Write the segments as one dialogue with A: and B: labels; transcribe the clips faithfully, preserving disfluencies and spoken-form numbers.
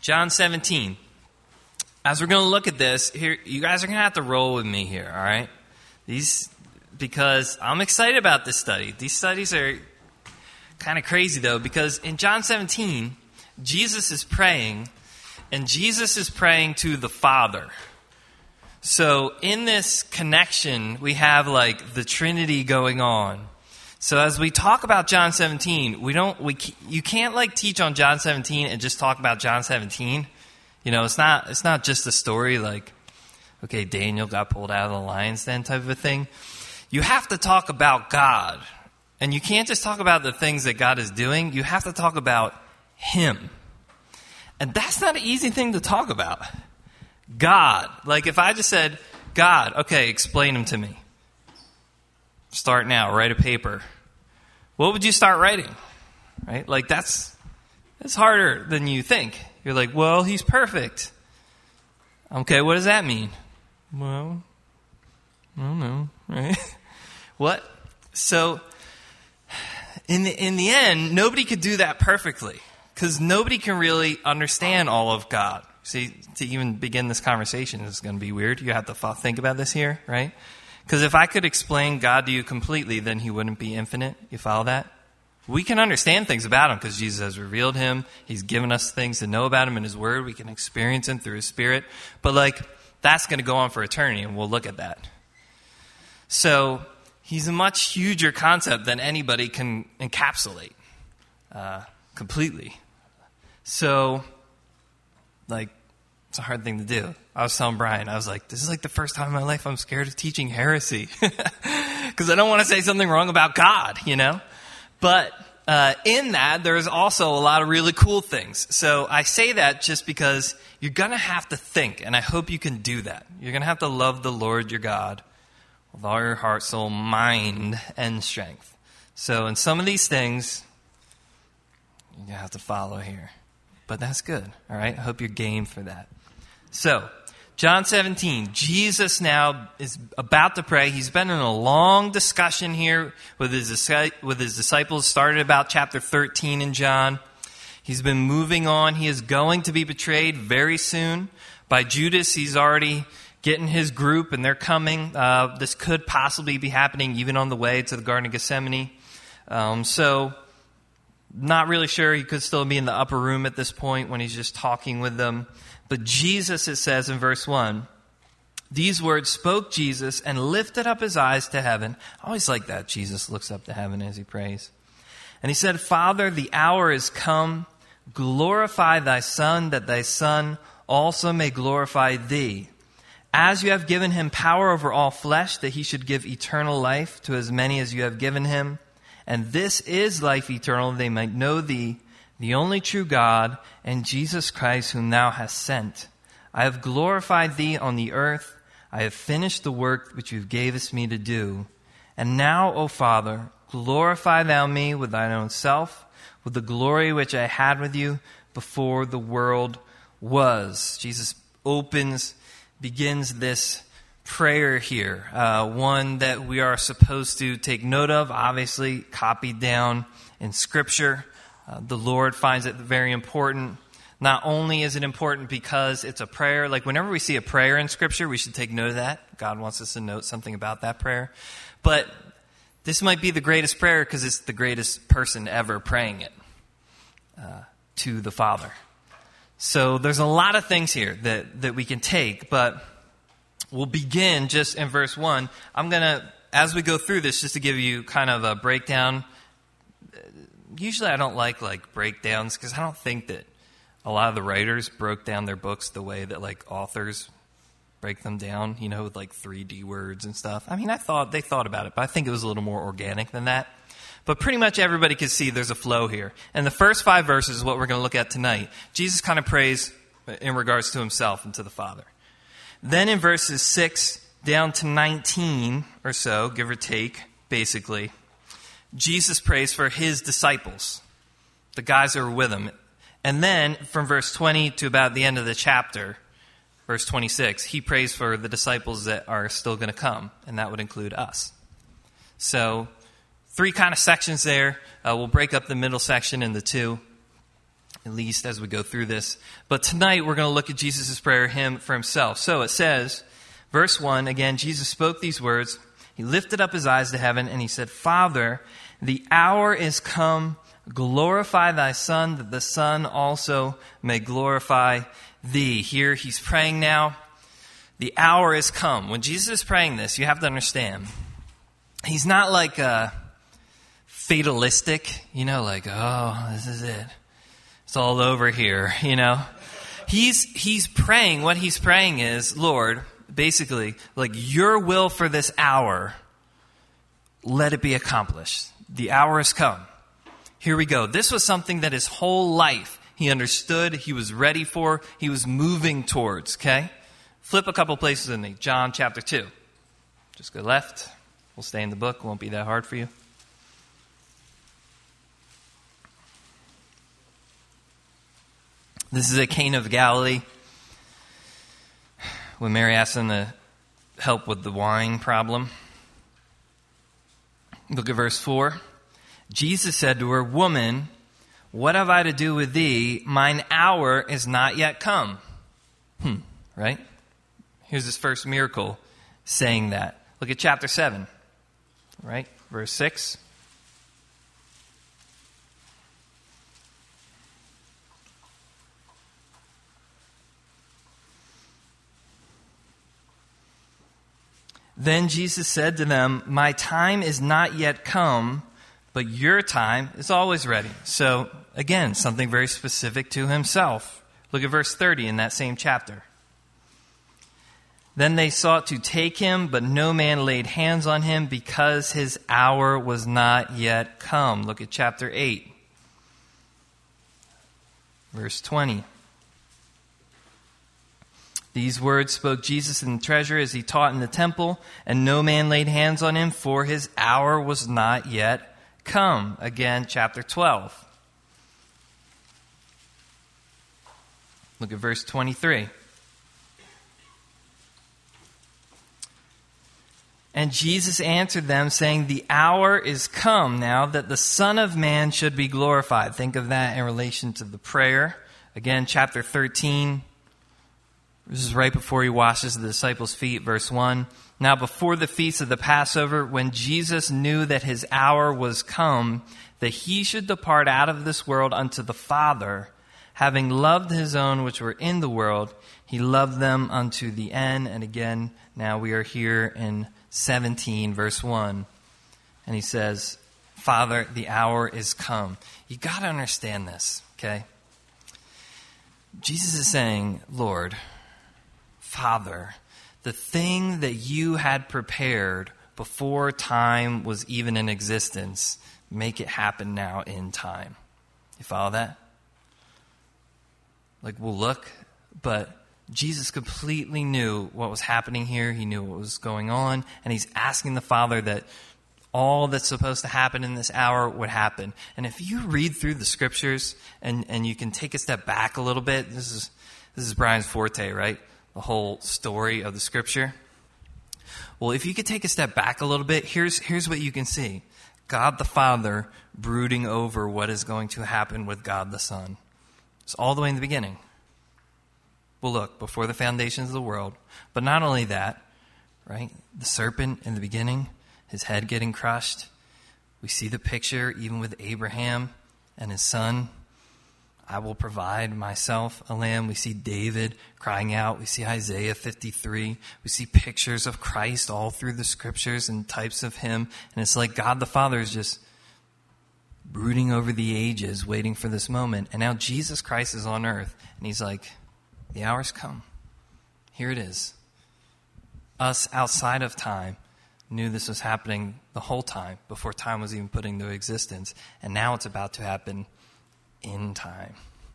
A: John seventeen. As we're going to look at this, here, you guys are going to have to roll with me here, all right? These, because I'm excited about this study. These studies are kind of crazy, though, because in John seventeen, Jesus is praying, and Jesus is praying to the Father. So in this connection, we have like the Trinity going on. So as we talk about John seventeen, we don't, we you can't like teach on John seventeen and just talk about John seventeen. You know, it's not it's not just a story like, okay, Daniel got pulled out of the lion's den type of a thing. You have to talk about God. And you can't just talk about the things that God is doing. You have to talk about Him. And that's not an easy thing to talk about. God. Like if I just said, God, okay, explain Him to me. Start now, write a paper. What would you start writing? Right? Like that's, that's harder than you think. You're like, well, He's perfect. Okay, what does that mean? Well, I don't know, right? What? So, in the, in the end, nobody could do that perfectly because nobody can really understand all of God. See, to even begin this conversation is going to be weird. You have to think about this here, right? Because if I could explain God to you completely, then He wouldn't be infinite. You follow that? We can understand things about Him because Jesus has revealed Him. He's given us things to know about Him in His Word. We can experience Him through His Spirit. But like, that's going to go on for eternity, and we'll look at that. So, He's a much huger concept than anybody can encapsulate uh, completely. So, like, it's a hard thing to do. I was telling Brian, I was like, this is like the first time in my life I'm scared of teaching heresy. Because I don't want to say something wrong about God, you know? But uh, in that, there's also a lot of really cool things. So I say that just because you're going to have to think, and I hope you can do that. You're going to have to love the Lord your God with all your heart, soul, mind, and strength. So in some of these things, you have to follow here. But that's good, all right? I hope you're game for that. So, John seventeen, Jesus now is about to pray. He's been in a long discussion here with his, with his disciples, started about chapter thirteen in John. He's been moving on. He is going to be betrayed very soon by Judas. He's already getting his group, and they're coming. Uh, this could possibly be happening even on the way to the Garden of Gethsemane. Um, so, not really sure. He could still be in the upper room at this point when he's just talking with them. But Jesus, it says in verse one, these words spoke Jesus and lifted up his eyes to heaven. I always like that. Jesus looks up to heaven as he prays. And he said, Father, the hour is come. Glorify thy Son, that thy Son also may glorify thee. As you have given him power over all flesh, that he should give eternal life to as many as you have given him. And this is life eternal, they might know thee, the only true God, and Jesus Christ, whom thou hast sent. I have glorified thee on the earth. I have finished the work which you gavest me to do. And now, O Father, glorify thou me with thine own self, with the glory which I had with you before the world was. Jesus opens, begins this prayer here, uh, one that we are supposed to take note of, obviously copied down in Scripture. Uh, the Lord finds it very important. Not only is it important because it's a prayer, like whenever we see a prayer in Scripture, we should take note of that. God wants us to note something about that prayer. But this might be the greatest prayer because it's the greatest person ever praying it uh, to the Father. So there's a lot of things here that, that we can take, but we'll begin just in verse one. I'm going to, as we go through this, just to give you kind of a breakdown. Usually I don't like like breakdowns because I don't think that a lot of the writers broke down their books the way that like authors break them down, you know, with like three D words and stuff. I mean, I thought they thought about it, but I think it was a little more organic than that. But pretty much everybody can see there's a flow here. And the first five verses is what we're going to look at tonight. Jesus kind of prays in regards to himself and to the Father. Then in verses six down to nineteen or so, give or take, basically, Jesus prays for his disciples, the guys that were with him. And then from verse twenty to about the end of the chapter, verse twenty-six, he prays for the disciples that are still going to come, and that would include us. So three kind of sections there. Uh, we'll break up the middle section into two. at least as we go through this. But tonight we're going to look at Jesus' prayer him for himself. So it says, verse one, again, Jesus spoke these words. He lifted up his eyes to heaven and he said, Father, the hour is come. Glorify thy Son, that the Son also may glorify thee. Here he's praying now. The hour is come. When Jesus is praying this, you have to understand, he's not like a fatalistic, you know, like, oh, this is it. It's all over here, you know. He's he's praying, what he's praying is, Lord, basically, like, your will for this hour, let it be accomplished. The hour has come. Here we go. This was something that his whole life he understood, he was ready for, he was moving towards, okay? Flip a couple places with me. John chapter two. Just go left. We'll stay in the book. Won't be that hard for you. This is at Cana of Galilee, when Mary asked him to help with the wine problem. Look at verse four. Jesus said to her, Woman, what have I to do with thee? Mine hour is not yet come. Hmm, right? Here's his first miracle saying that. Look at chapter seven, right? Verse six. Then Jesus said to them, My time is not yet come, but your time is always ready. So, again, something very specific to himself. Look at verse thirty in that same chapter. Then they sought to take him, but no man laid hands on him because his hour was not yet come. Look at chapter eight. Verse twenty. These words spoke Jesus in the treasury as he taught in the temple, and no man laid hands on him, for his hour was not yet come. Again, chapter twelve. Look at verse twenty-three. And Jesus answered them, saying, The hour is come now that the Son of Man should be glorified. Think of that in relation to the prayer. Again, chapter thirteen. This is right before he washes the disciples' feet, verse one. Now before the feast of the Passover, when Jesus knew that his hour was come, that he should depart out of this world unto the Father, having loved his own which were in the world, he loved them unto the end. And again, now we are here in seventeen, verse one. And he says, Father, the hour is come. You got to understand this, okay? Jesus is saying, Lord, Father, the thing that you had prepared before time was even in existence, make it happen now in time. You follow that? Like, we'll look, but Jesus completely knew what was happening here. He knew what was going on, and he's asking the Father that all that's supposed to happen in this hour would happen. And if you read through the scriptures and, and you can take a step back a little bit, this is this is Brian's forte, right? The whole story of the scripture. Well, if you could take a step back a little bit, here's here's what you can see. God the Father brooding over what is going to happen with God the Son. It's all the way in the beginning. Well, look, before the foundations of the world. But not only that, right? The serpent in the beginning, his head getting crushed. We see the picture even with Abraham and his son. I will provide myself a lamb. We see David crying out. We see Isaiah fifty-three. We see pictures of Christ all through the scriptures and types of him. And it's like God the Father is just brooding over the ages, waiting for this moment. And now Jesus Christ is on earth. And he's like, the hour's come. Here it is. Us outside of time knew this was happening the whole time, before time was even put into existence. And now it's about to happen in time.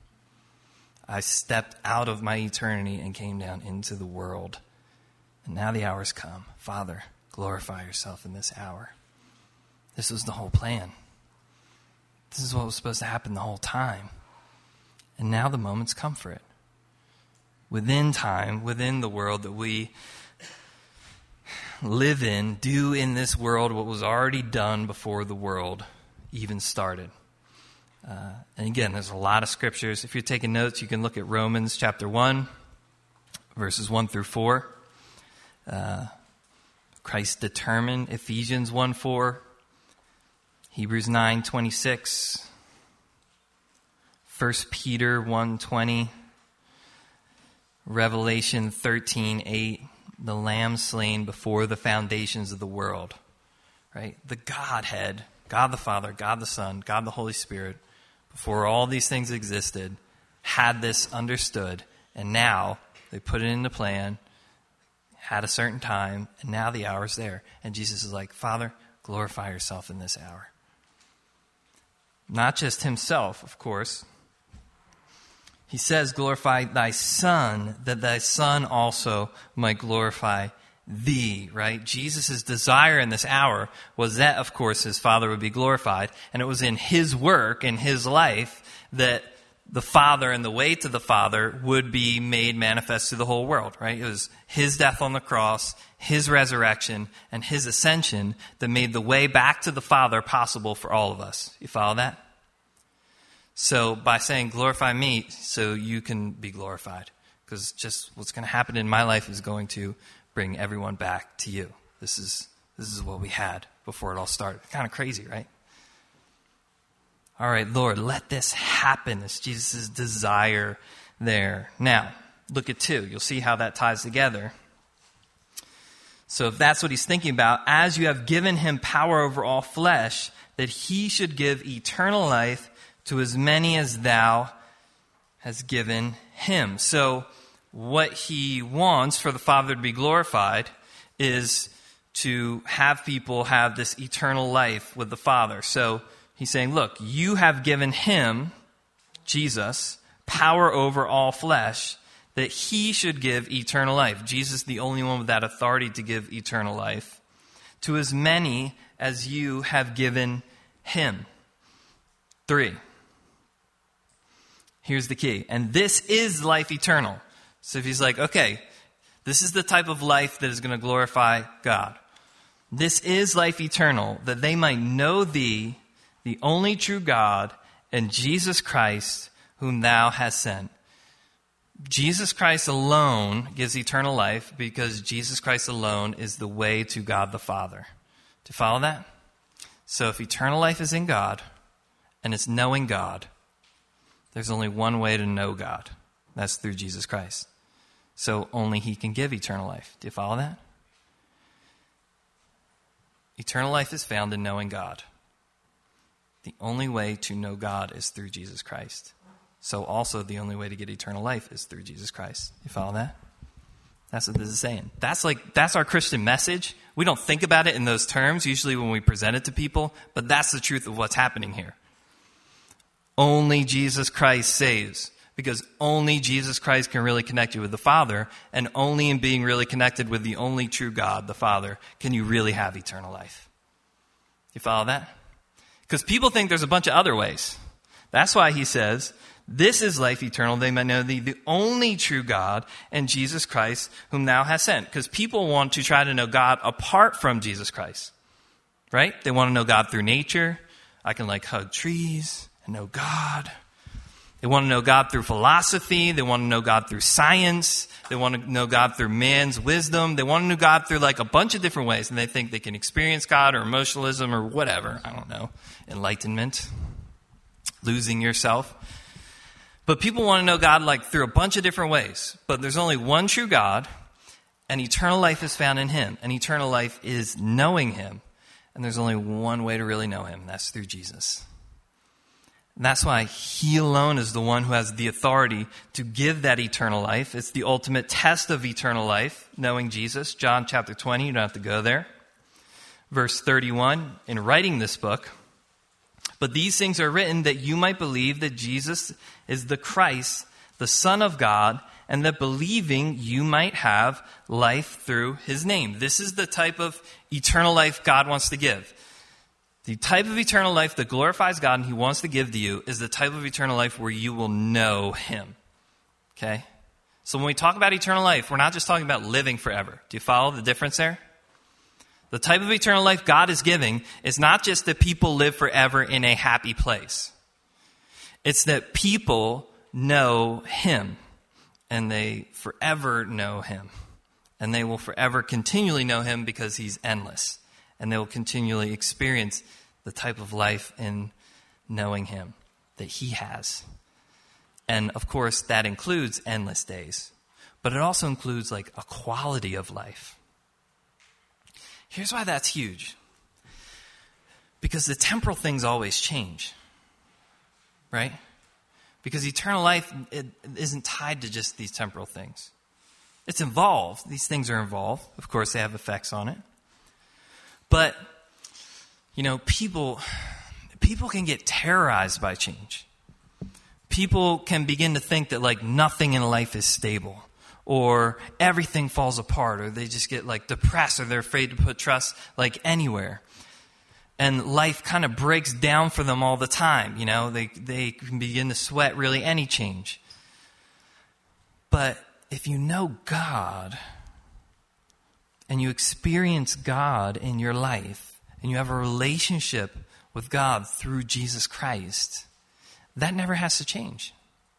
A: I stepped out of my eternity and came down into the world. And now the hour's come. Father, glorify yourself in this hour. This was the whole plan. This is what was supposed to happen the whole time. And now the moment's come for it. Within time, within the world that we live in, do in this world what was already done before the world even started. Uh, and again, there's a lot of scriptures. If you're taking notes, you can look at Romans chapter one, verses one through four. Uh, Christ determined, Ephesians one four. Hebrews nine twenty-six. First Peter one twenty. Revelation thirteen eight. The Lamb slain before the foundations of the world. Right? The Godhead, God the Father, God the Son, God the Holy Spirit, before all these things existed, had this understood, and now they put it into plan, had a certain time, and now the hour's there. And Jesus is like, Father, glorify yourself in this hour. Not just himself, of course. He says, glorify thy Son, that thy Son also might glorify thee, right? Jesus' desire in this hour was that, of course, his Father would be glorified. And it was in his work, in his life, that the Father and the way to the Father would be made manifest to the whole world, right? It was his death on the cross, his resurrection, and his ascension that made the way back to the Father possible for all of us. You follow that? So by saying, glorify me, so you can be glorified. Because just what's going to happen in my life is going to bring everyone back to you. This is this is what we had before it all started. Kind of crazy, right? All right, Lord, let this happen. It's Jesus' desire there. Now, look at two. You'll see how that ties together. So if that's what he's thinking about, as you have given him power over all flesh, that he should give eternal life to as many as thou hast given him. So what he wants for the Father to be glorified is to have people have this eternal life with the Father. So he's saying, look, you have given him, Jesus, power over all flesh, that he should give eternal life. Jesus, the only one with that authority to give eternal life, to as many as you have given him. Three. Here's the key. And this is life eternal. So if he's like, okay, this is the type of life that is going to glorify God. This is life eternal, that they might know thee, the only true God, and Jesus Christ, whom thou hast sent. Jesus Christ alone gives eternal life because Jesus Christ alone is the way to God the Father. Do you follow that? So if eternal life is in God, and it's knowing God, there's only one way to know God. That's through Jesus Christ. So only he can give eternal life. Do you follow that? Eternal life is found in knowing God. The only way to know God is through Jesus Christ. So also the only way to get eternal life is through Jesus Christ. You follow that? That's what this is saying. That's like that's our Christian message. We don't think about it in those terms usually when we present it to people, but that's the truth of what's happening here. Only Jesus Christ saves, because only Jesus Christ can really connect you with the Father, and only in being really connected with the only true God, the Father, can you really have eternal life. You follow that? Because people think there's a bunch of other ways. That's why he says, this is life eternal. They may know thee, the only true God, and Jesus Christ, whom thou hast sent. Because people want to try to know God apart from Jesus Christ. Right? They want to know God through nature. I can like hug trees and know God. They want to know God through philosophy. They want to know God through science. They want to know God through man's wisdom. They want to know God through like a bunch of different ways. And they think they can experience God or emotionalism or whatever. I don't know. Enlightenment. Losing yourself. But people want to know God like through a bunch of different ways. But there's only one true God. And eternal life is found in him. And eternal life is knowing him. And there's only one way to really know him. And that's through Jesus. And that's why he alone is the one who has the authority to give that eternal life. It's the ultimate test of eternal life, knowing Jesus. John chapter twenty, you don't have to go there. Verse thirty-one, in writing this book, but these things are written that you might believe that Jesus is the Christ, the Son of God, and that believing you might have life through his name. This is the type of eternal life God wants to give. The type of eternal life that glorifies God and he wants to give to you is the type of eternal life where you will know him. Okay? So when we talk about eternal life, we're not just talking about living forever. Do you follow the difference there? The type of eternal life God is giving is not just that people live forever in a happy place. It's that people know him, and they forever know him. And they will forever continually know him because he's endless. And they will continually experience the type of life in knowing him that he has. And of course, that includes endless days. But it also includes like a quality of life. Here's why that's huge. Because the temporal things always change. Right? Because eternal life it isn't tied to just these temporal things. It's involved. These things are involved. Of course, they have effects on it. But, you know, people, people can get terrorized by change. People can begin to think that, like, nothing in life is stable. Or everything falls apart. Or they just get, like, depressed. Or they're afraid to put trust, like, anywhere. And life kind of breaks down for them all the time. You know, they, they can begin to sweat really any change. But if you know God, and you experience God in your life, and you have a relationship with God through Jesus Christ, that never has to change.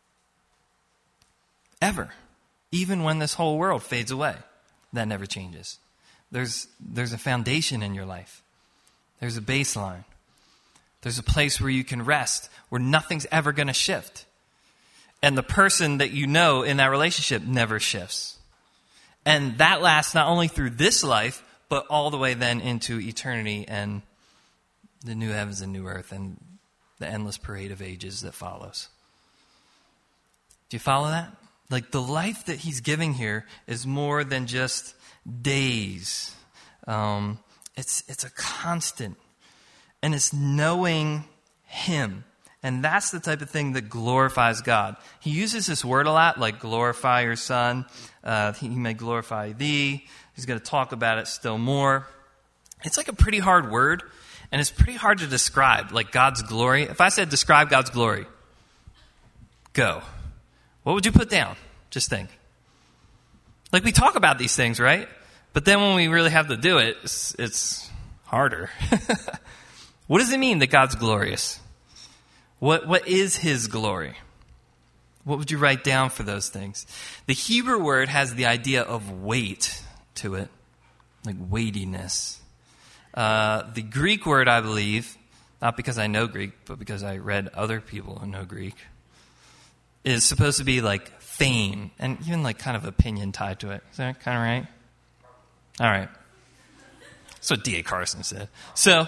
A: Ever. Even when this whole world fades away, that never changes. There's, there's a foundation in your life. There's a baseline. There's a place where you can rest, where nothing's ever going to shift. And the person that you know in that relationship never shifts. And that lasts not only through this life, but all the way then into eternity and the new heavens and new earth and the endless parade of ages that follows. Do you follow that? Like the life that he's giving here is more than just days. Um, it's it's a constant. And it's knowing him. And that's the type of thing that glorifies God. He uses this word a lot, like glorify your son. Uh, he may glorify thee. He's going to talk about it still more. It's like a pretty hard word, and it's pretty hard to describe, like God's glory. If I said describe God's glory, go. What would you put down? Just think. Like we talk about these things, right? But then when we really have to do it, it's, it's harder. What does it mean that God's glorious? What what is his glory? What would you write down for those things? The Hebrew word has the idea of weight to it, like weightiness. Uh, the Greek word, I believe, not because I know Greek, but because I read other people who know Greek, is supposed to be like fame, and even like kind of opinion tied to it. Is that kind of right? All right. That's what D A Carson said. So,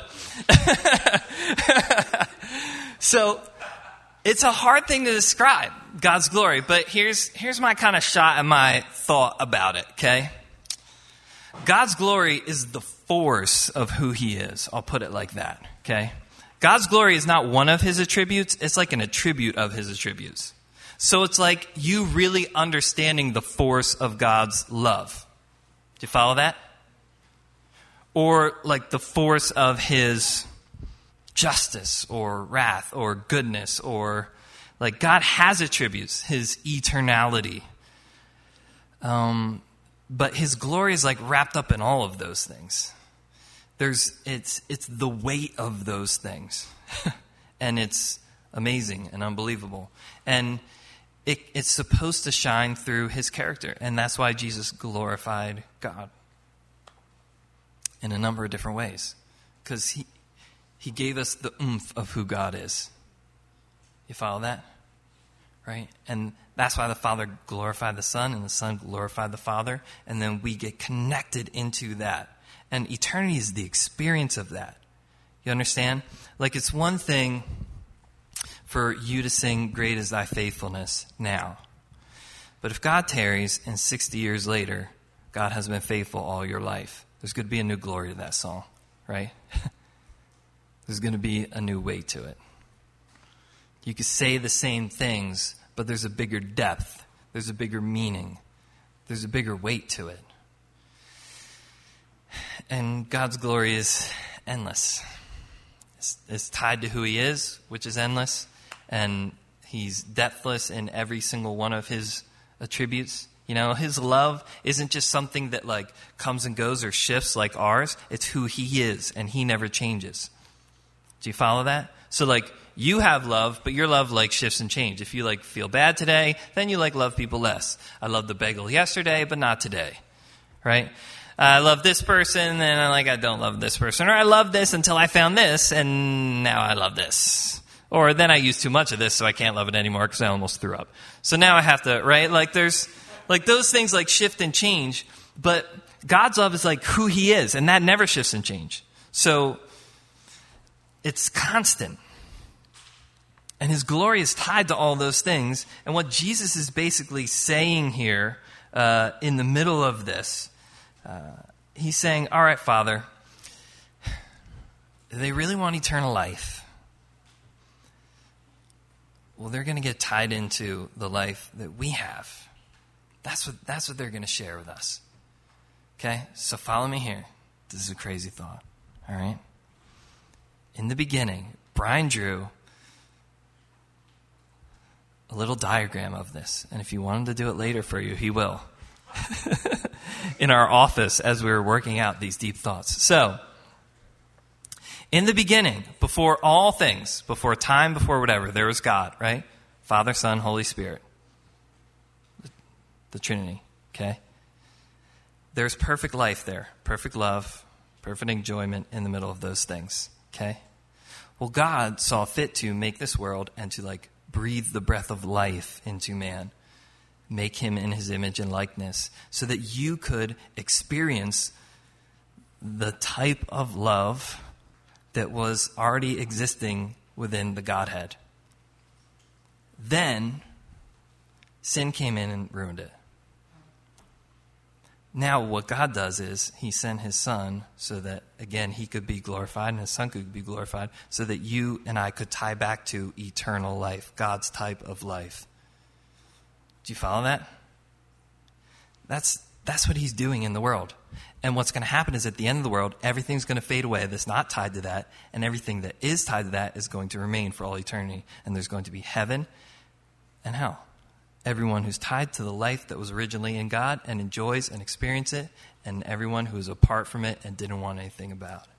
A: so it's a hard thing to describe, God's glory. But here's here's my kind of shot and my thought about it, okay? God's glory is the force of who he is. I'll put it like that, okay? God's glory is not one of his attributes. It's like an attribute of his attributes. So it's like you really understanding the force of God's love. Do you follow that? Or like the force of his justice or wrath or goodness, or like God has attributes, his eternality. Um, but his glory is like wrapped up in all of those things. There's it's it's the weight of those things. And it's amazing and unbelievable. And it, it's supposed to shine through his character. And that's why Jesus glorified God in a number of different ways. Because he he gave us the oomph of who God is. You follow that? Right? And that's why the Father glorified the Son and the Son glorified the Father. And then we get connected into that. And eternity is the experience of that. You understand? Like it's one thing for you to sing, "Great is thy faithfulness" now. But if God tarries and sixty years later, God has been faithful all your life, there's going to be a new glory to that song, right? There's going to be a new weight to it. You could say the same things, but there's a bigger depth. There's a bigger meaning. There's a bigger weight to it. And God's glory is endless. It's, it's tied to who he is, which is endless. And he's depthless in every single one of his attributes. You know, his love isn't just something that like comes and goes or shifts like ours. It's who he is, and he never changes. Do you follow that? So like you have love, but your love like shifts and changes. If you like feel bad today, then you like love people less. I loved the bagel yesterday, but not today, right? I love this person, and I like I don't love this person. Or I love this until I found this, and now I love this. Or then I used too much of this, so I can't love it anymore because I almost threw up. So now I have to, right? Like there's, like those things like shift and change, but God's love is like who he is, and that never shifts and changes. So it's constant. And his glory is tied to all those things. And what Jesus is basically saying here uh, in the middle of this, uh, he's saying, all right, Father, they really want eternal life. Well, they're going to get tied into the life that we have. That's what, that's what they're going to share with us. Okay? So follow me here. This is a crazy thought. All right? In the beginning, Brian drew a little diagram of this. And if you want him to do it later for you, he will. In our office as we were working out these deep thoughts. So, in the beginning, before all things, before time, before whatever, there was God, right? Father, Son, Holy Spirit. The, the Trinity, okay? There's perfect life there. Perfect love, perfect enjoyment in the middle of those things, okay? Well, God saw fit to make this world and to, like, breathe the breath of life into man. Make him in his image and likeness so that you could experience the type of love that was already existing within the Godhead. Then, sin came in and ruined it. Now, what God does is he sent his Son so that, again, he could be glorified and his Son could be glorified so that you and I could tie back to eternal life, God's type of life. Do you follow that? That's that's what he's doing in the world. And what's going to happen is at the end of the world, everything's going to fade away that's not tied to that, and everything that is tied to that is going to remain for all eternity. And there's going to be heaven and hell. Everyone who's tied to the life that was originally in God and enjoys and experiences it, and everyone who is apart from it and didn't want anything about it.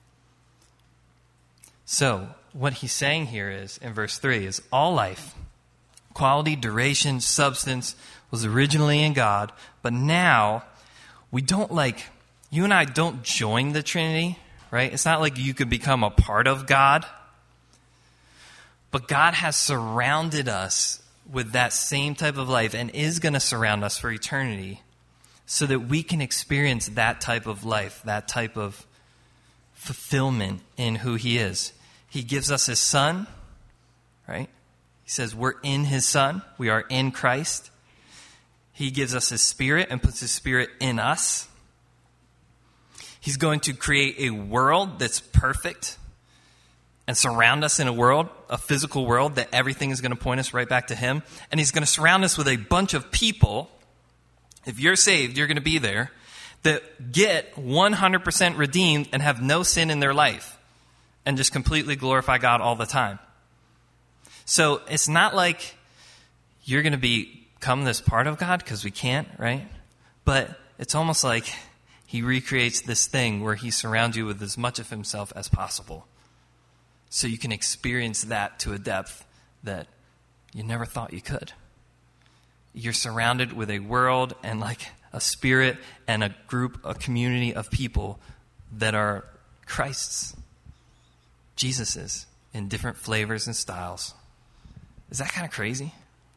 A: So, what he's saying here is, in verse three, is all life, quality, duration, substance, was originally in God, but now we don't like, you and I don't join the Trinity, right? It's not like you could become a part of God, but God has surrounded us with that same type of life and is going to surround us for eternity so that we can experience that type of life, that type of fulfillment in who he is. He gives us his Son, right? He says we're in his Son. We are in Christ. He gives us his Spirit and puts his Spirit in us. He's going to create a world that's perfect and surround us in a world, a physical world, that everything is going to point us right back to him. And he's going to surround us with a bunch of people. If you're saved, you're going to be there, that get one hundred percent redeemed and have no sin in their life and just completely glorify God all the time. So it's not like you're going to become this part of God, because we can't, right? But it's almost like he recreates this thing where he surrounds you with as much of himself as possible. So you can experience that to a depth that you never thought you could. You're surrounded with a world and like a spirit and a group, a community of people that are Christ's, Jesus's, in different flavors and styles. Is that kind of crazy?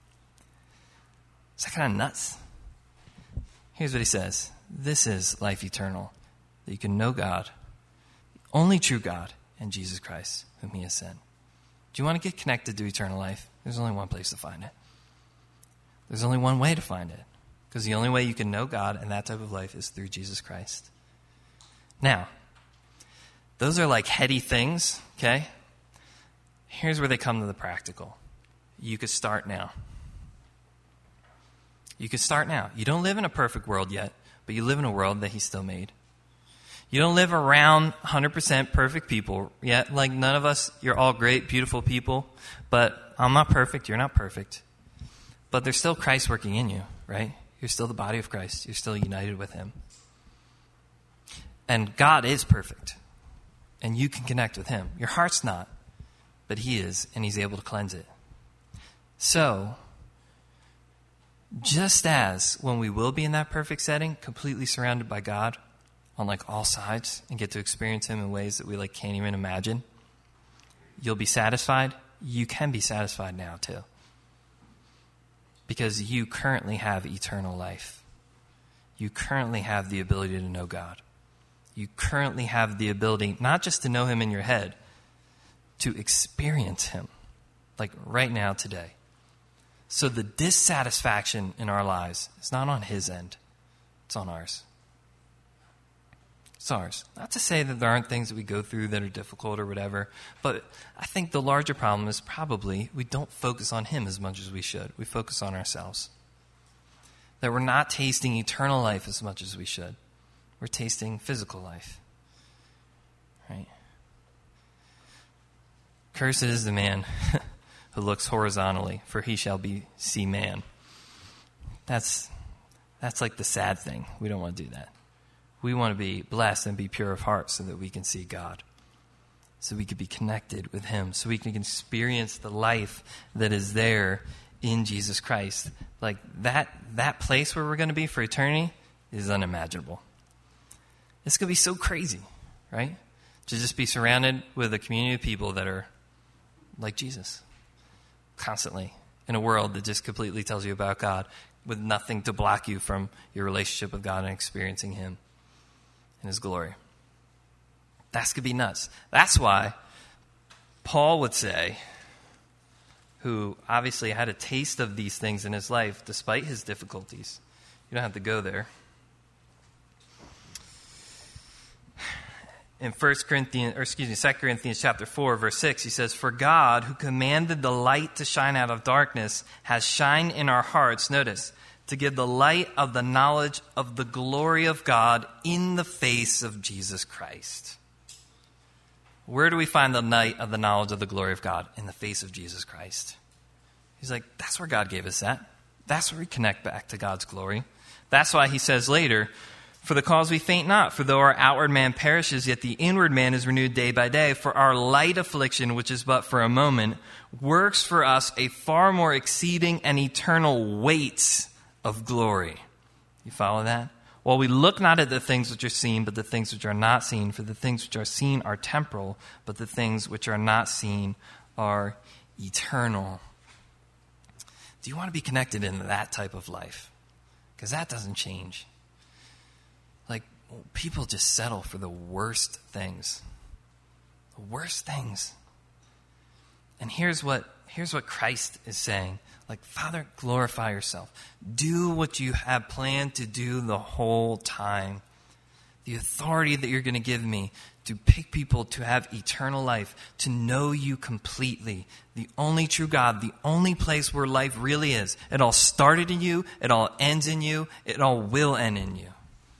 A: Is that kind of nuts? Here's what he says. This is life eternal, that you can know God, the only true God, and Jesus Christ, whom he has sent. Do you want to get connected to eternal life? There's only one place to find it. There's only one way to find it. Because the only way you can know God and that type of life is through Jesus Christ. Now, those are like heady things, okay? Here's where they come to the practical. You could start now. You could start now. You don't live in a perfect world yet, but you live in a world that he still made. You don't live around one hundred percent perfect people yet. Like none of us, you're all great, beautiful people, but I'm not perfect, you're not perfect. But there's still Christ working in you, right? You're still the body of Christ. You're still united with him. And God is perfect. And you can connect with him. Your heart's not. but he is, and he's able to cleanse it. So, just as when we will be in that perfect setting, completely surrounded by God on like all sides and get to experience him in ways that we like can't even imagine, you'll be satisfied. You can be satisfied now too. Because you currently have eternal life. You currently have the ability to know God. You currently have the ability not just to know him in your head, to experience him, like right now today. So the dissatisfaction in our lives is not on his end. It's on ours. It's ours. Not to say that there aren't things that we go through that are difficult or whatever, but I think the larger problem is probably we don't focus on him as much as we should. We focus on ourselves. That we're not tasting eternal life as much as we should. We're tasting physical life. Right? Cursed is the man who looks horizontally, for he shall be see man. That's that's like the sad thing. We don't want to do that. We want to be blessed and be pure of heart so that we can see God. So we can be connected with him. So we can experience the life that is there in Jesus Christ. Like that, that place where we're going to be for eternity is unimaginable. It's going to be so crazy, right? To just be surrounded with a community of people that are like Jesus constantly in a world that just completely tells you about God with nothing to block you from your relationship with God and experiencing him in his glory. That's going to be nuts. That's why Paul would say, who obviously had a taste of these things in his life despite his difficulties. You don't have to go there. In First Corinthians, or excuse me, Second Corinthians chapter four, verse six, he says, "For God, who commanded the light to shine out of darkness, has shined in our hearts," notice, "to give the light of the knowledge of the glory of God in the face of Jesus Christ." Where do we find the light of the knowledge of the glory of God? In the face of Jesus Christ. He's like, that's where God gave us that. That's where we connect back to God's glory. That's why he says later, "For the cause we faint not, for though our outward man perishes, yet the inward man is renewed day by day. For our light affliction, which is but for a moment, works for us a far more exceeding and eternal weight of glory." You follow that? "While we look not at the things which are seen, but the things which are not seen. For the things which are seen are temporal, but the things which are not seen are eternal." Do you want to be connected in that type of life? Because that doesn't change. Like, people just settle for the worst things. The worst things. And here's what here's what Christ is saying. Like, Father, glorify yourself. Do what you have planned to do the whole time. The authority that you're going to give me to pick people to have eternal life, to know you completely, the only true God, the only place where life really is. It all started in you. It all ends in you. It all will end in you.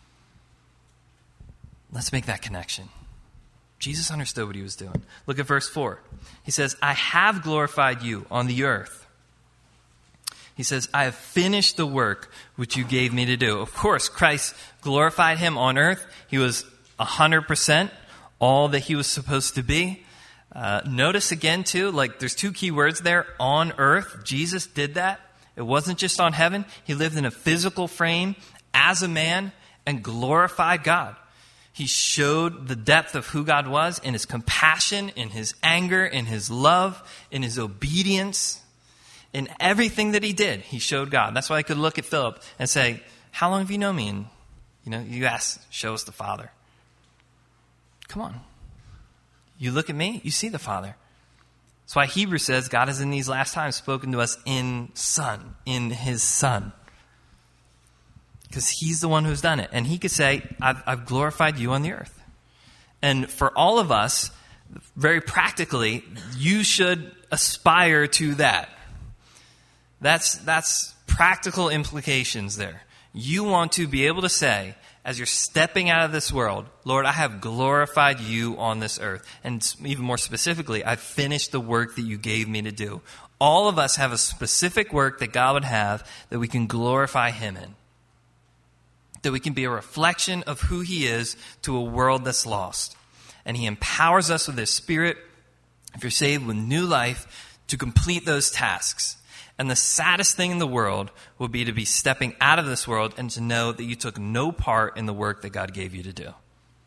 A: Let's make that connection. Jesus understood what he was doing. Look at verse four. He says, "I have glorified you on the earth." He says, "I have finished the work which you gave me to do." Of course, Christ glorified him on earth. He was one hundred percent all that he was supposed to be. Uh, notice again, too, like there's two key words there, on earth. Jesus did that. It wasn't just on heaven. He lived in a physical frame as a man and glorified God. He showed the depth of who God was in his compassion, in his anger, in his love, in his obedience. In everything that he did, he showed God. That's why I could look at Philip and say, "How long have you known me?" And, you know, you ask, "Show us the Father." Come on. You look at me, you see the Father. That's why Hebrews says God has in these last times spoken to us in Son, in his Son. Because he's the one who's done it. And he could say, I've, I've glorified you on the earth. And for all of us, very practically, you should aspire to that. That's that's practical implications there. You want to be able to say, as you're stepping out of this world, "Lord, I have glorified you on this earth." And even more specifically, I've finished the work that you gave me to do. All of us have a specific work that God would have that we can glorify him in. That we can be a reflection of who he is to a world that's lost. And he empowers us with his Spirit if you're saved with new life, to complete those tasks. And the saddest thing in the world will be to be stepping out of this world and to know that you took no part in the work that God gave you to do.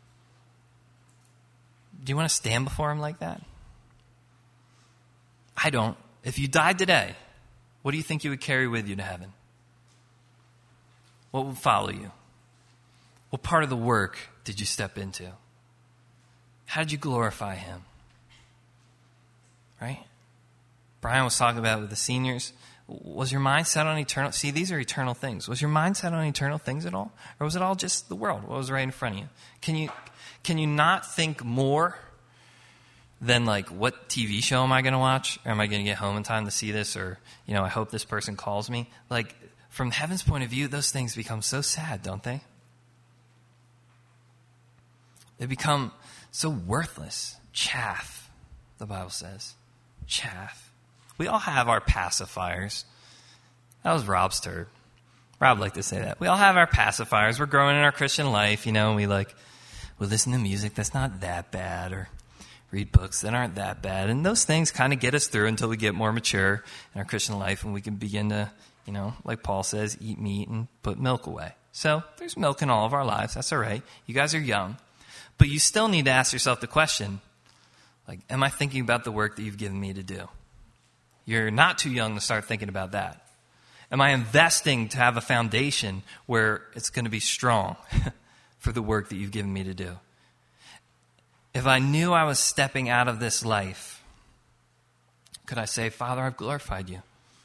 A: Do you want to stand before him like that? I don't. If you died today, what do you think you would carry with you to heaven? What would follow you? What part of the work did you step into? How did you glorify him? Right? Brian was talking about it with the seniors. Was your mind set on eternal? See, these are eternal things. Was your mind set on eternal things at all? Or was it all just the world? What was right in front of you? Can you, can you not think more than like, what T V show am I going to watch? Or am I going to get home in time to see this? Or, you know, I hope this person calls me. Like, from heaven's point of view, those things become so sad, don't they? They become so worthless. Chaff, the Bible says. Chaff. We all have our pacifiers. That was Rob's turd. Rob liked to say that. We all have our pacifiers. We're growing in our Christian life, you know, and we like, we listen to music that's not that bad, or read books that aren't that bad. And those things kind of get us through until we get more mature in our Christian life and we can begin to, you know, like Paul says, eat meat and put milk away. So there's milk in all of our lives. That's all right. You guys are young. But you still need to ask yourself the question, like, am I thinking about the work that you've given me to do? You're not too young to start thinking about that. Am I investing to have a foundation where it's going to be strong for the work that you've given me to do? If I knew I was stepping out of this life, could I say, Father, I've glorified you.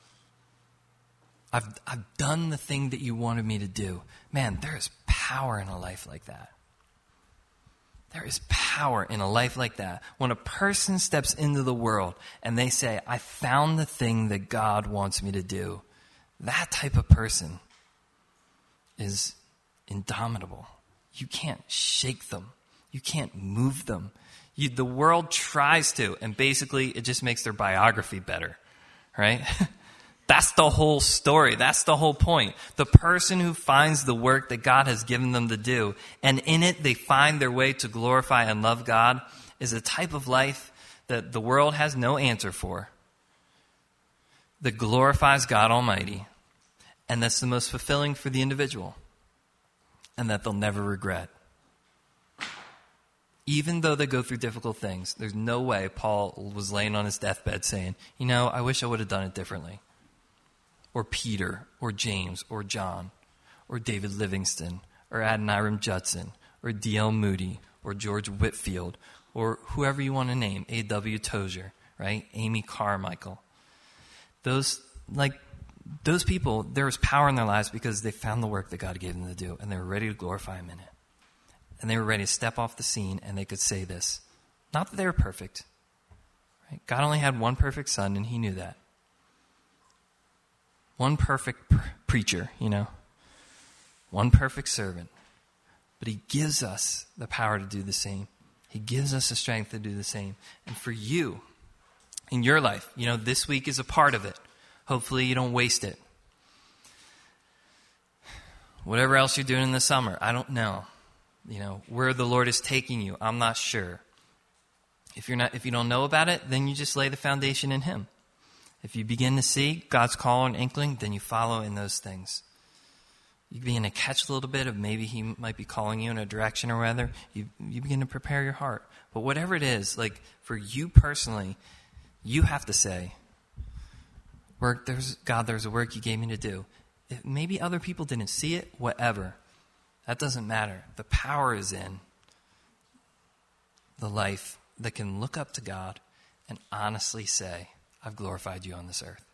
A: I've, I've done the thing that you wanted me to do. Man, there is power in a life like that. There is power in a life like that. When a person steps into the world and they say, I found the thing that God wants me to do, that type of person is indomitable. You can't shake them. You can't move them. You, the world tries to, and basically it just makes their biography better, right? That's the whole story. That's the whole point. The person who finds the work that God has given them to do, and in it they find their way to glorify and love God, is a type of life that the world has no answer for, that glorifies God Almighty, and that's the most fulfilling for the individual, and that they'll never regret. Even though they go through difficult things, there's no way Paul was laying on his deathbed saying, you know, I wish I would have done it differently. Or Peter, or James, or John, or David Livingston, or Adoniram Judson, or D L Moody, or George Whitfield, or whoever you want to name, A W Tozer, right? Amy Carmichael. Those, like, those people, there was power in their lives because they found the work that God gave them to do, and they were ready to glorify him in it. And they were ready to step off the scene, and they could say this. Not that they were perfect. Right? God only had one perfect son, and he knew that. One perfect pr- preacher, you know. One perfect servant. But he gives us the power to do the same. He gives us the strength to do the same. And for you, in your life, you know, this week is a part of it. Hopefully you don't waste it. Whatever else you're doing in the summer, I don't know. You know, where the Lord is taking you, I'm not sure. If you're not, if you don't know about it, then you just lay the foundation in him. If you begin to see God's call and inkling, then you follow in those things. You begin to catch a little bit of maybe he might be calling you in a direction or whether you, you begin to prepare your heart. But whatever it is, like for you personally, you have to say, work, there's God, there's a work you gave me to do. If maybe other people didn't see it, whatever. That doesn't matter. The power is in the life that can look up to God and honestly say, I've glorified you on this earth.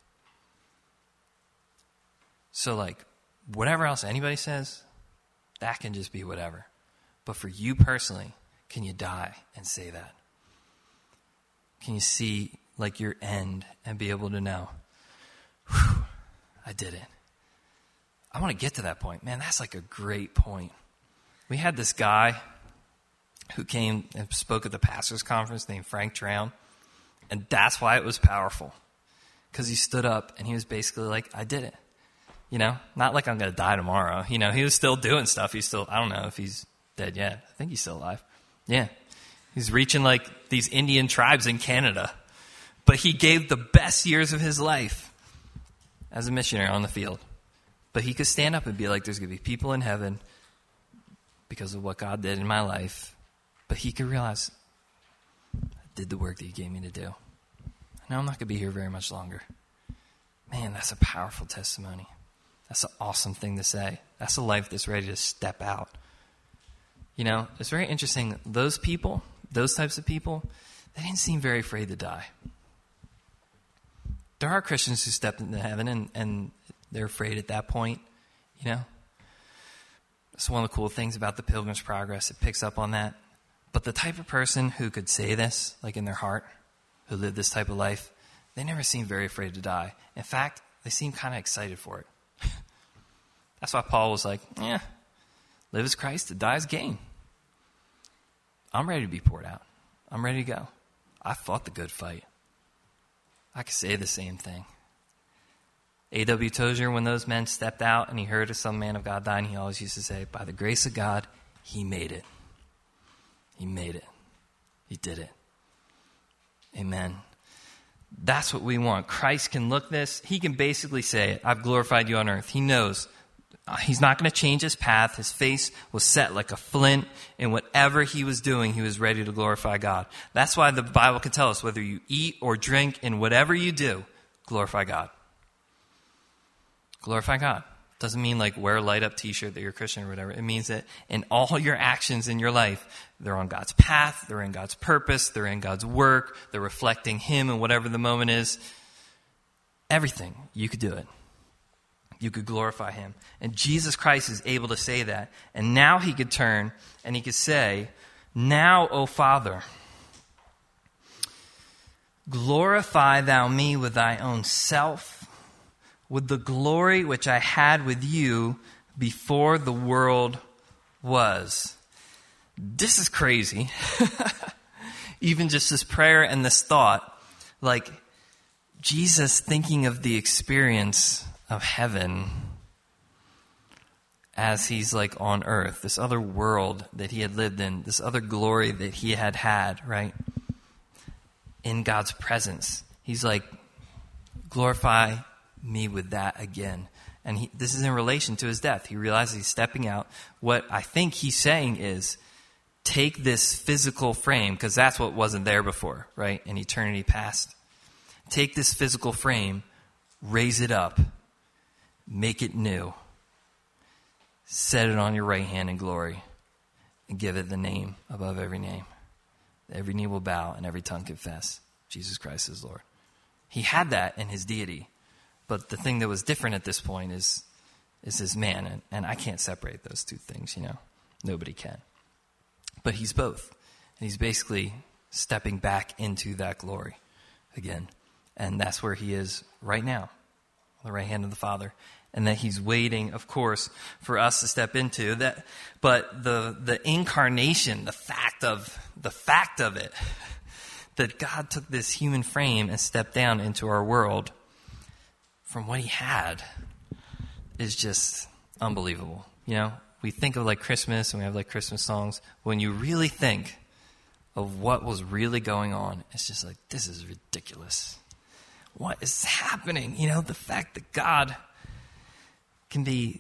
A: So like, whatever else anybody says, that can just be whatever. But for you personally, can you die and say that? Can you see like your end and be able to know, whew, I did it. I want to get to that point. Man, that's like a great point. We had this guy who came and spoke at the pastor's conference named Frank Drown. And that's why it was powerful. Because he stood up and he was basically like, I did it. You know, not like I'm going to die tomorrow. You know, he was still doing stuff. He's still, I don't know if he's dead yet. I think he's still alive. Yeah. He's reaching like these Indian tribes in Canada. But he gave the best years of his life as a missionary on the field. But he could stand up and be like, there's going to be people in heaven because of what God did in my life. But he could realize, I did the work that he gave me to do. Now I'm not going to be here very much longer. Man, that's a powerful testimony. That's an awesome thing to say. That's a life that's ready to step out. You know, it's very interesting. Those people, those types of people, they didn't seem very afraid to die. There are Christians who stepped into heaven and, and they're afraid at that point, you know. That's one of the cool things about the Pilgrim's Progress. It picks up on that. But the type of person who could say this, like in their heart, who lived this type of life, they never seemed very afraid to die. In fact, they seemed kind of excited for it. That's why Paul was like, yeah, live as Christ, to die as gain. I'm ready to be poured out. I'm ready to go. I fought the good fight. I could say the same thing. A W Tozier, when those men stepped out and he heard of some man of God dying, he always used to say, by the grace of God, he made it. He made it. He did it. Amen. That's what we want. Christ can look this. He can basically say, I've glorified you on earth. He knows. He's not going to change his path. His face was set like a flint. And whatever he was doing, he was ready to glorify God. That's why the Bible can tell us whether you eat or drink and whatever you do, glorify God. Glorify God. Doesn't mean like wear a light up t-shirt that you're a Christian or whatever. It means that in all your actions in your life, they're on God's path, they're in God's purpose, they're in God's work, they're reflecting him and whatever the moment is. Everything, you could do it. You could glorify him. And Jesus Christ is able to say that. And now he could turn and he could say, now, O Father, glorify thou me with thy own self, with the glory which I had with you before the world was. This is crazy. Even just this prayer and this thought, like Jesus thinking of the experience of heaven as he's like on earth, this other world that he had lived in, this other glory that he had had, right? In God's presence. He's like, glorify me with that again. And he, this is in relation to his death. He realizes he's stepping out. What I think he's saying is, take this physical frame, because that's what wasn't there before, right? In eternity past. Take this physical frame, raise it up, make it new, set it on your right hand in glory, and give it the name above every name. Every knee will bow and every tongue confess Jesus Christ is Lord. He had that in his deity. But the thing that was different at this point is, is his man. And, and I can't separate those two things, you know. Nobody can. But he's both. And he's basically stepping back into that glory again. And that's where he is right now, on the right hand of the Father. And that he's waiting, of course, for us to step into that. But the the incarnation, the fact of the fact of it, that God took this human frame and stepped down into our world from what he had, is just unbelievable. You know, we think of like Christmas and we have like Christmas songs. When you really think of what was really going on, it's just like, this is ridiculous. What is happening? You know, the fact that God can be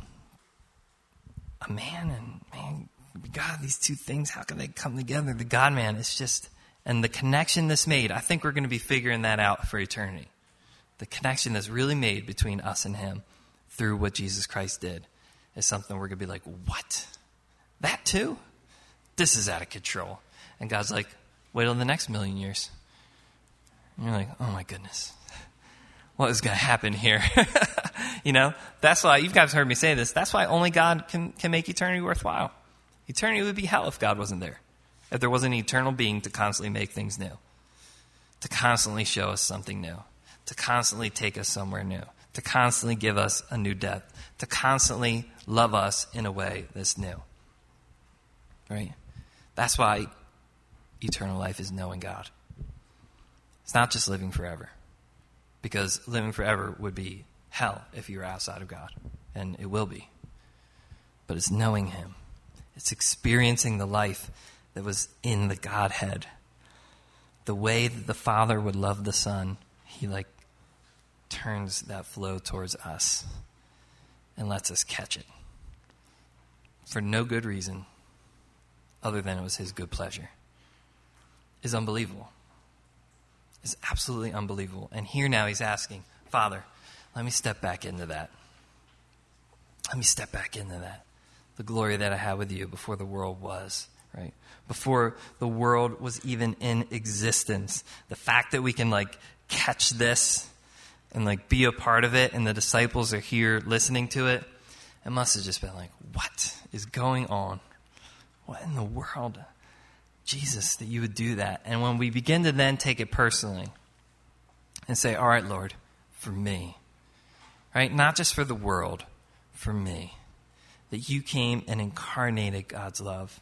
A: a man and man, God, these two things, how can they come together? The God-man is just, and the connection that's made, I think we're going to be figuring that out for eternity. The connection that's really made between us and him through what Jesus Christ did is something we're going to be like, what? That too? This is out of control. And God's like, wait till the next million years. And you're like, oh my goodness. What is going to happen here? You know, that's why, you guys heard me say this, that's why only God can, can make eternity worthwhile. Eternity would be hell if God wasn't there. If there wasn't an eternal being to constantly make things new. To constantly show us something new. To constantly take us somewhere new. To constantly give us a new death. To constantly love us in a way that's new. Right? That's why eternal life is knowing God. It's not just living forever. Because living forever would be hell if you were outside of God. And it will be. But it's knowing him. It's experiencing the life that was in the Godhead. the way that the Father would love the Son, he like turns that flow towards us and lets us catch it for no good reason other than it was his good pleasure. Is unbelievable. It's absolutely unbelievable. And here now he's asking, Father, let me step back into that. Let me step back into that. The glory that I had with you before the world was, right? Before the world was even in existence. The fact that we can like catch this and like be a part of it and the disciples are here listening to it, it must have just been like, what is going on? What in the world? Jesus, that you would do that. And when we begin to then take it personally and say, all right, Lord, for me, right? Not just for the world, for me, that you came and incarnated God's love.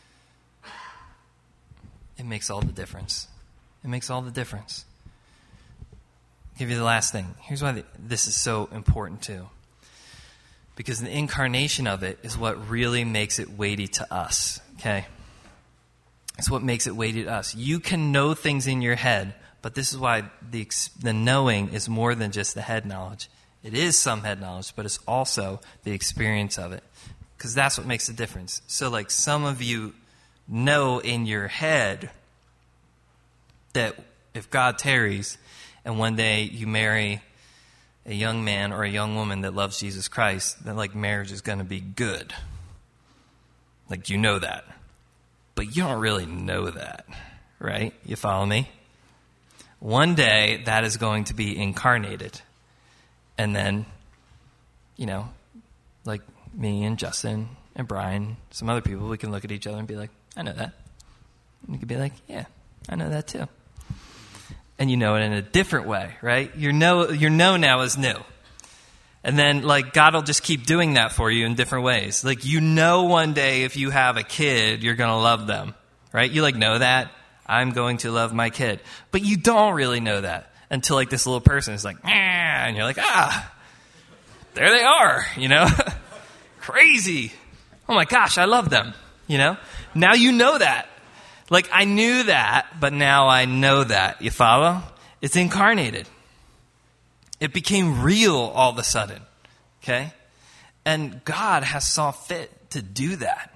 A: It makes all the difference. It makes all the difference. I'll give you the last thing. Here's why this is so important too. Because the incarnation of it is what really makes it weighty to us, okay? It's what makes it weighty to us. You can know things in your head, but this is why the the knowing is more than just the head knowledge. It is some head knowledge, but it's also the experience of it. Because that's what makes the difference. So like some of you know in your head that if God tarries and one day you marry a young man or a young woman that loves Jesus Christ, then like marriage is going to be good. Like you know that. But you don't really know that, right? You follow me? One day that is going to be incarnated. And then, you know, like me and Justin and Brian, some other people, we can look at each other and be like, I know that. And you could be like, yeah, I know that too. And you know it in a different way, right? Your know, your know now is new. And then, like, God will just keep doing that for you in different ways. Like, you know one day if you have a kid, you're going to love them, right? You, like, know that. I'm going to love my kid. But you don't really know that until, like, this little person is like, ah, and you're like, ah, there they are, you know? Crazy. Oh, my gosh, I love them, you know? Now you know that. Like, I knew that, but now I know that. You follow? It's incarnated. It became real all of a sudden, okay? And God has saw fit to do that.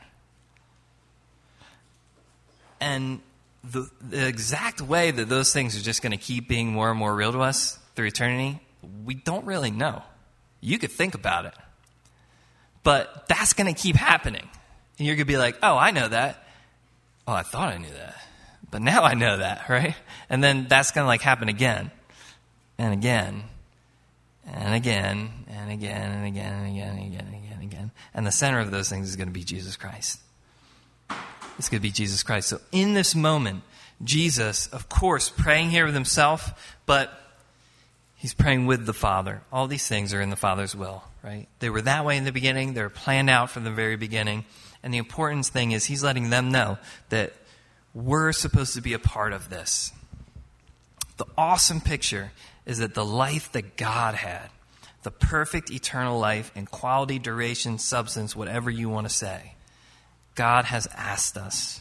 A: And the, the exact way that those things are just going to keep being more and more real to us through eternity, we don't really know. You could think about it. But that's going to keep happening. And you're going to be like, oh, I know that. Oh, I thought I knew that. But now I know that, right? And then that's going to like happen again and again. And again, and again, and again, and again, and again, and again, and again. And the center of those things is going to be Jesus Christ. It's going to be Jesus Christ. So in this moment, Jesus, of course, praying here with himself, but he's praying with the Father. All these things are in the Father's will, right? They were that way in the beginning. They were planned out from the very beginning. And the important thing is he's letting them know that we're supposed to be a part of this. The awesome picture is that the life that God had, the perfect eternal life and quality, duration, substance, whatever you want to say, God has asked us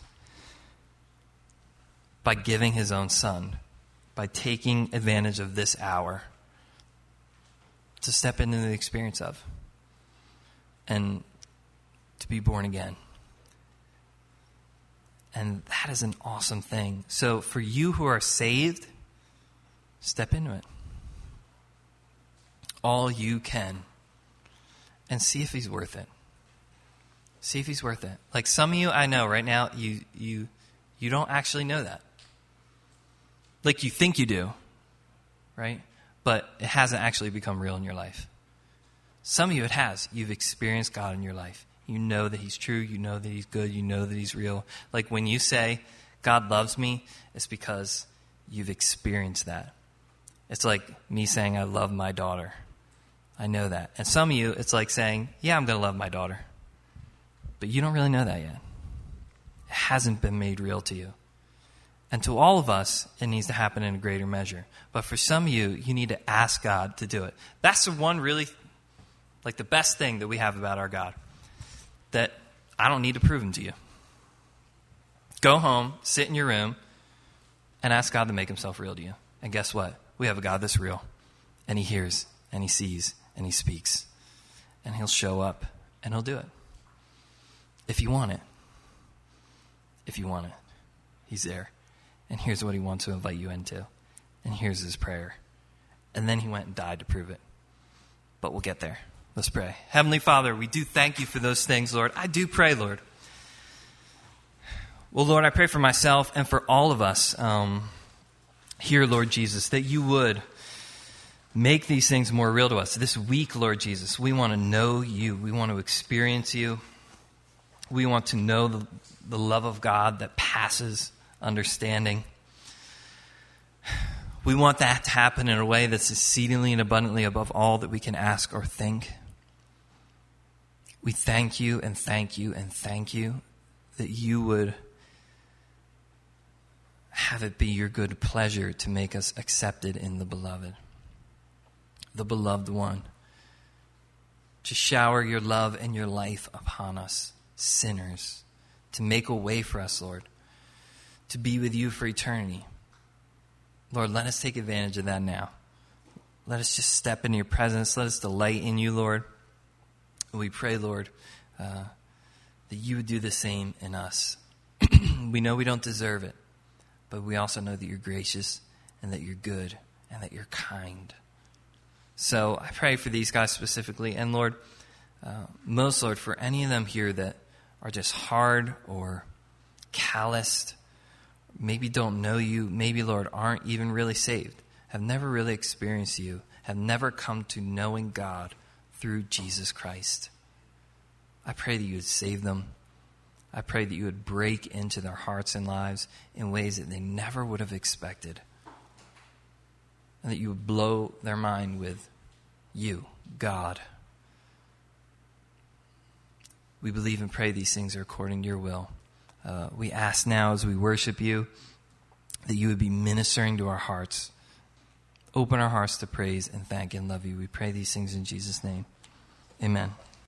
A: by giving his own Son, by taking advantage of this hour to step into the experience of and to be born again. And that is an awesome thing. So for you who are saved, step into it. All you can. And see if he's worth it. See if he's worth it. Like some of you I know right now, you you you don't actually know that. Like you think you do, right? But it hasn't actually become real in your life. Some of you it has. You've experienced God in your life. You know that he's true. You know that he's good. You know that he's real. Like when you say, God loves me, it's because you've experienced that. It's like me saying, I love my daughter. I know that. And some of you, it's like saying, yeah, I'm going to love my daughter. But you don't really know that yet. It hasn't been made real to you. And to all of us, it needs to happen in a greater measure. But for some of you, you need to ask God to do it. That's the one really, like the best thing that we have about our God. That I don't need to prove him to you. Go home, sit in your room, and ask God to make himself real to you. And guess what? We have a God that's real. And he hears, and he sees, and he speaks. And he'll show up, and he'll do it. If you want it. If you want it. He's there. And here's what he wants to invite you into. And here's his prayer. And then he went and died to prove it. But we'll get there. Let's pray. Heavenly Father, we do thank you for those things, Lord. I do pray, Lord. Well, Lord, I pray for myself and for all of us um, here, Lord Jesus, that you would make these things more real to us. This week, Lord Jesus, we want to know you. We want to experience you. We want to know the, the love of God that passes understanding. We want that to happen in a way that's exceedingly and abundantly above all that we can ask or think. We thank you and thank you and thank you that you would have it be your good pleasure to make us accepted in the beloved, the beloved one, to shower your love and your life upon us, sinners, to make a way for us, Lord, to be with you for eternity. Lord, let us take advantage of that now. Let us just step into your presence. Let us delight in you, Lord. We pray, Lord, uh, that you would do the same in us. We know we don't deserve it, but we also know that you're gracious and that you're good and that you're kind. So I pray for these guys specifically. And Lord, uh, most, Lord, for any of them here that are just hard or calloused, maybe don't know you, maybe, Lord, aren't even really saved, have never really experienced you, have never come to knowing God through Jesus Christ. I pray that you would save them. I pray that you would break into their hearts and lives in ways that they never would have expected. And that you would blow their mind with you, God. We believe and pray these things are according to your will. Uh, we ask now as we worship you that you would be ministering to our hearts. Open our hearts to praise and thank and love you. We pray these things in Jesus' name. Amen.